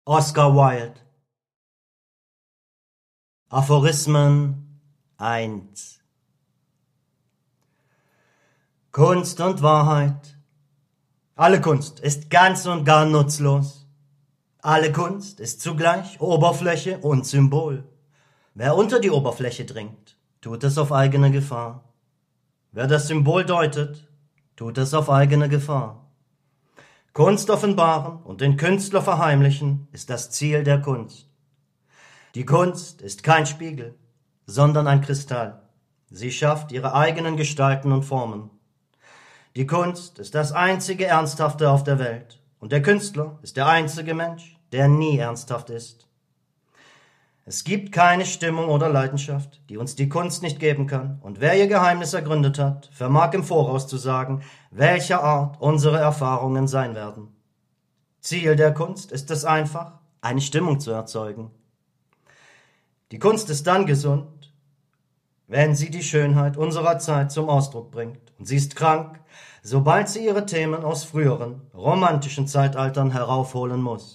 Oscar Wilde. Aphorismen 1. Kunst und Wahrheit. Alle Kunst ist ganz und gar nutzlos. Alle Kunst ist zugleich Oberfläche und Symbol. Wer unter die Oberfläche dringt, tut es auf eigene Gefahr. Wer das Symbol deutet, tut es auf eigene Gefahr. Kunst offenbaren und den Künstler verheimlichen ist das Ziel der Kunst. Die Kunst ist kein Spiegel, sondern ein Kristall. Sie schafft ihre eigenen Gestalten und Formen. Die Kunst ist das einzige Ernsthafte auf der Welt und der Künstler ist der einzige Mensch, der nie ernsthaft ist. Es gibt keine Stimmung oder Leidenschaft, die uns die Kunst nicht geben kann, und wer ihr Geheimnis ergründet hat, vermag im Voraus zu sagen, welcher Art unsere Erfahrungen sein werden. Ziel der Kunst ist es einfach, eine Stimmung zu erzeugen. Die Kunst ist dann gesund, wenn sie die Schönheit unserer Zeit zum Ausdruck bringt, und sie ist krank, sobald sie ihre Themen aus früheren, romantischen Zeitaltern heraufholen muss.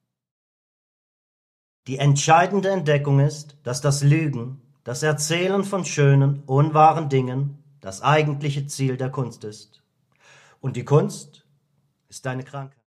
Die entscheidende Entdeckung ist, dass das Lügen, das Erzählen von schönen, unwahren Dingen das eigentliche Ziel der Kunst ist. Und die Kunst ist eine Krankheit.